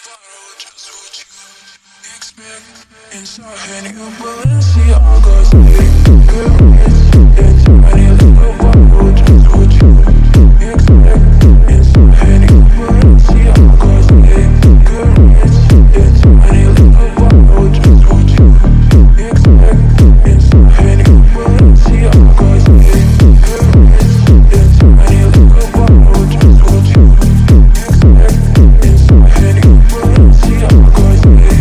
Inside new Balenciagas, it's tiny little bottle, just what you expect. Inside new Balenciagas, it's tiny little bottle, just what you expect. Inside new Balenciagas, it's tiny little bottle, just what you expect. Inside new Balenciagas.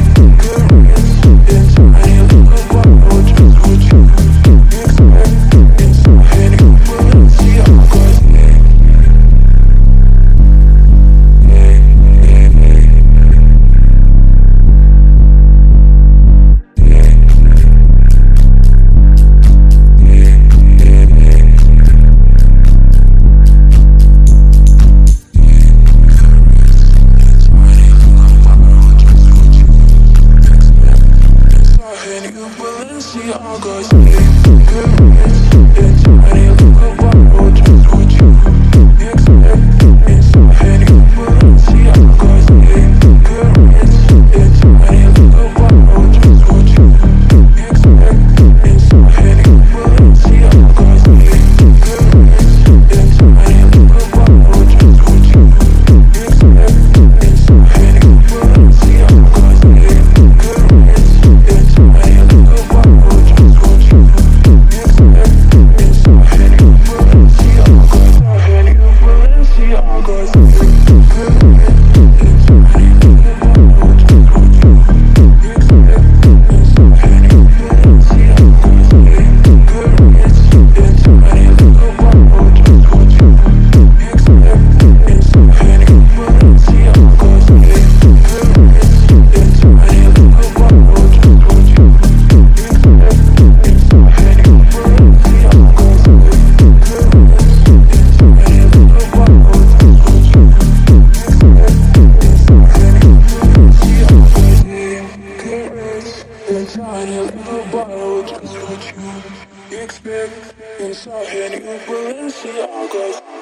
Inside new Balenciagas.